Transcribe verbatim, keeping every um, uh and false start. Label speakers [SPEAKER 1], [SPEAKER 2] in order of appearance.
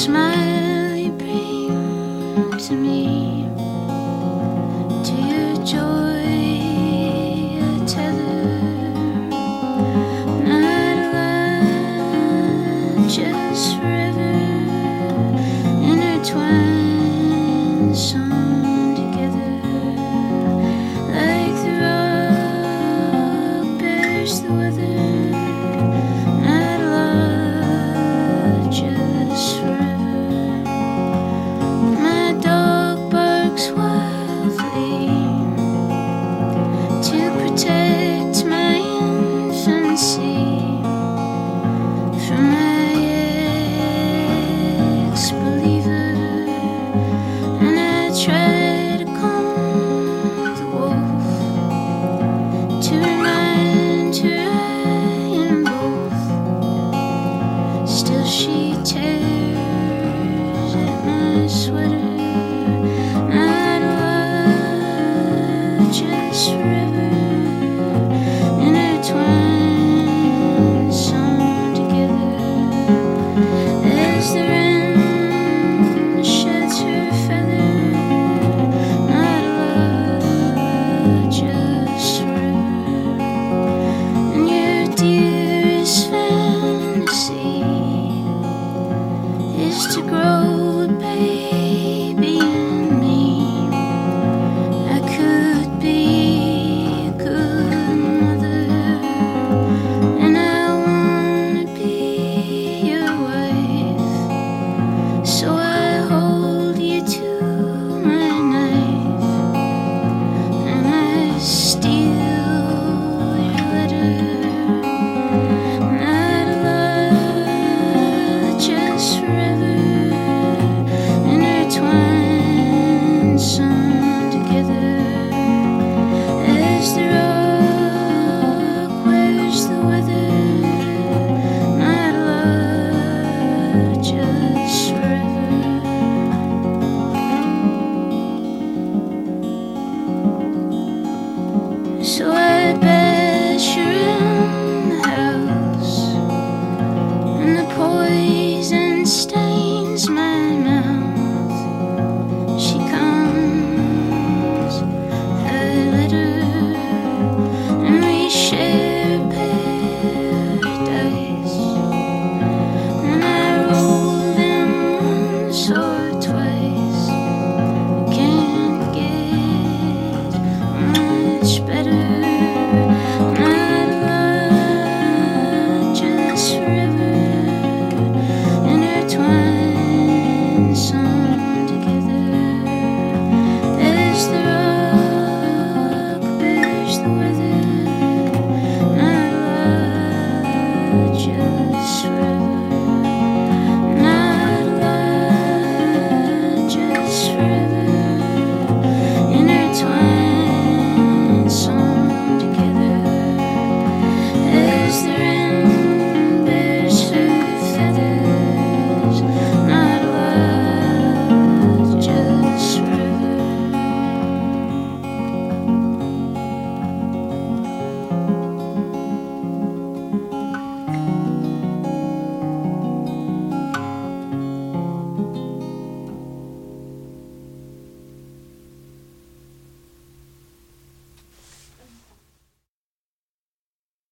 [SPEAKER 1] smile you bring to me, to your joy a tether, not alive, just forever intertwined, sewn together, like the rock bears the weather, not alive, just forever. My dog barks wildly to protect my infancy from my ex-believer, and I try to calm the wolf to remind her I am both. Still she tears at my sweater, not alive, just forever intertwined, sewn together, as the wren sheds her feather, not alive, just forever. And your dearest fantasy is to grow a baby